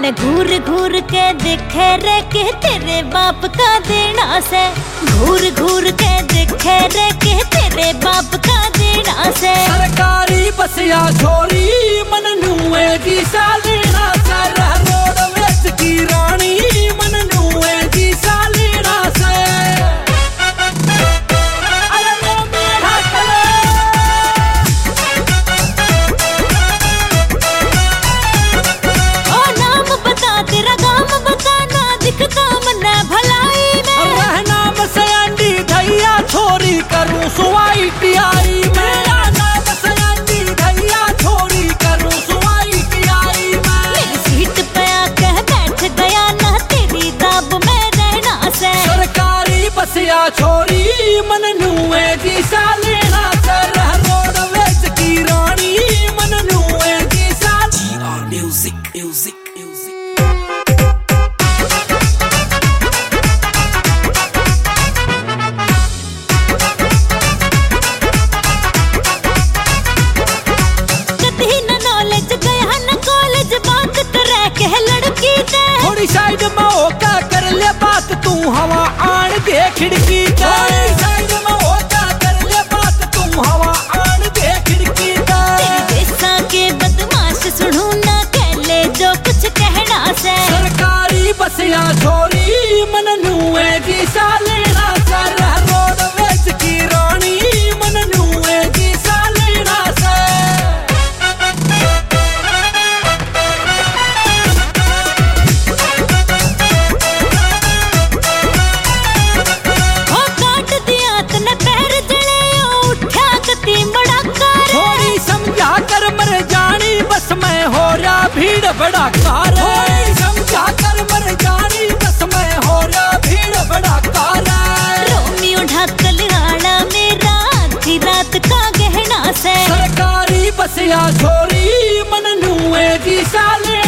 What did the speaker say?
मैं घूर घूर के देखे रे के तेरे बाप का देना से, घूर घूर के देखे रे के तेरे बाप का देना से। सरकारी बसिया छोरी मन नुए की सालेना सर रोड वेच की रानी मन नुए की सालेना से। अरे नो मेरा कले ओ नाम बता तेरा गाम बता ना दिखता मन भलाई में। रहना मसयांडी धैया छोरी करूं सुवाई टियाई में। छोरी मन नुए की सालेना सर रोड वेच की रानी मन नुए की साल। म्यूजिक म्यूजिक म्यूजिक कभी न नॉलेज गया न कॉलेज बात करे के लड़की दे। थोड़ी साइड में होका कर ले बात तू हवा आन दे खिड़की साइड में होका कर ले बात तू हवा आन दे खिड़की तेरी जैसा के बदमाश सुनू ना कह ले जो कुछ कहना से। सरकारी बसिया छोरी मन नुए की सालेना सर रोड वेच की रानी मन नुए की सालेना से। मर जानी बस मैं हो रहा भीड़ बड़ा कार। समझा कर मर जानी बस मैं हो रहा भीड़ बड़ा कार। रोमियो ढाकल राणा मेरा आधी रात का गहना से। सरकारी बसिया छोरी मन नुए की साले